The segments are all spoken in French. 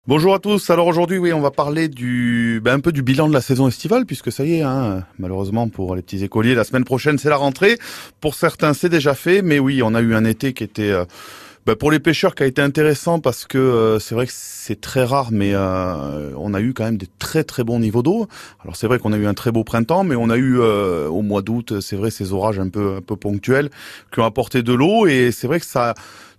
Bonjour à tous. Alors aujourd'hui, oui, on va parler un peu du bilan de la saison estivale, puisque ça y est, malheureusement pour les petits écoliers, la semaine prochaine c'est la rentrée. Pour certains, c'est déjà fait, mais oui, on a eu un été qui était pour les pêcheurs qui a été intéressant parce que c'est vrai que c'est très rare, mais on a eu quand même des très très bons niveaux d'eau. Alors c'est vrai qu'on a eu un très beau printemps, mais on a eu au mois d'août, c'est vrai, ces orages un peu ponctuels qui ont apporté de l'eau, et c'est vrai que ça.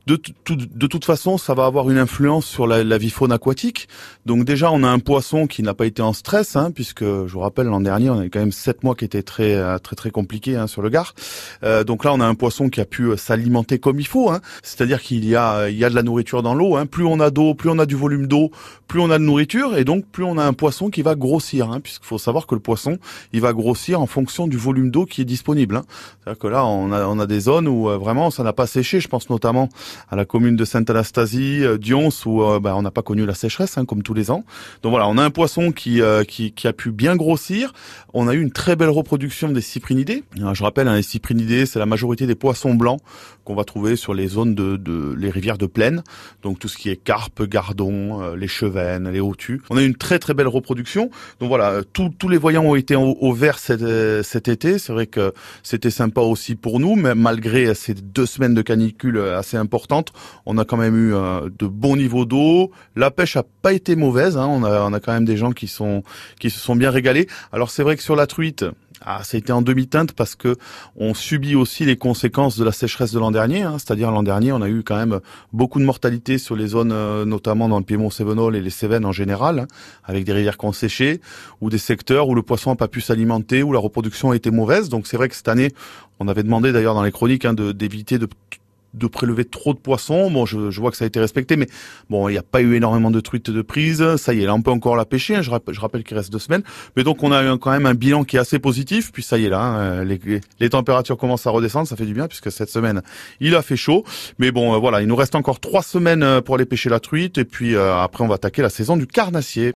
De toute façon, ça va avoir une influence sur la vie faune aquatique. Donc déjà, on a un poisson qui n'a pas été en stress, puisque je vous rappelle, l'an dernier, on avait quand même 7 mois qui étaient très compliqués sur le Gard. Donc là, on a un poisson qui a pu s'alimenter comme il faut. C'est-à-dire qu'il y a de la nourriture dans l'eau. Plus on a d'eau, plus on a du volume d'eau, plus on a de nourriture, et donc plus on a un poisson qui va grossir. Puisqu'il faut savoir que le poisson, il va grossir en fonction du volume d'eau qui est disponible. C'est-à-dire que là, on a des zones où vraiment ça n'a pas séché. Je pense notamment à la commune de Sainte-Anastasie, Dions, où on n'a pas connu la sécheresse, comme tous les ans. Donc voilà, on a un poisson qui a pu bien grossir. On a eu une très belle reproduction des cyprinidés. Alors, je rappelle, les cyprinidés, c'est la majorité des poissons blancs qu'on va trouver sur les zones les rivières de plaine. Donc tout ce qui est carpe, gardon, les chevennes, les hautues. On a eu une très très belle reproduction. Donc voilà, tous les voyants ont été au vert cet été. C'est vrai que c'était sympa aussi pour nous, mais malgré ces 2 semaines de canicule assez importantes, on a quand même eu de bons niveaux d'eau. La pêche a pas été mauvaise. On a quand même des gens qui se sont bien régalés. Alors c'est vrai que sur la truite, ça a été en demi-teinte parce que on subit aussi les conséquences de la sécheresse de l'an dernier. C'est-à-dire l'an dernier, on a eu quand même beaucoup de mortalité sur les zones, notamment dans le Piémont Cévenol et les Cévennes en général, avec des rivières qui ont séché, ou des secteurs où le poisson n'a pas pu s'alimenter, où la reproduction a été mauvaise. Donc c'est vrai que cette année, on avait demandé d'ailleurs dans les chroniques d'éviter de prélever trop de poissons. Bon, je vois que ça a été respecté, mais bon, il n'y a pas eu énormément de truites de prise. Ça y est, là, on peut encore la pêcher. Je rappelle qu'il reste 2 semaines. Mais donc, on a eu quand même un bilan qui est assez positif. Puis ça y est, là, les températures commencent à redescendre. Ça fait du bien, puisque cette semaine, il a fait chaud. Mais bon, voilà, il nous reste encore 3 semaines pour aller pêcher la truite. Et puis, après, on va attaquer la saison du carnassier.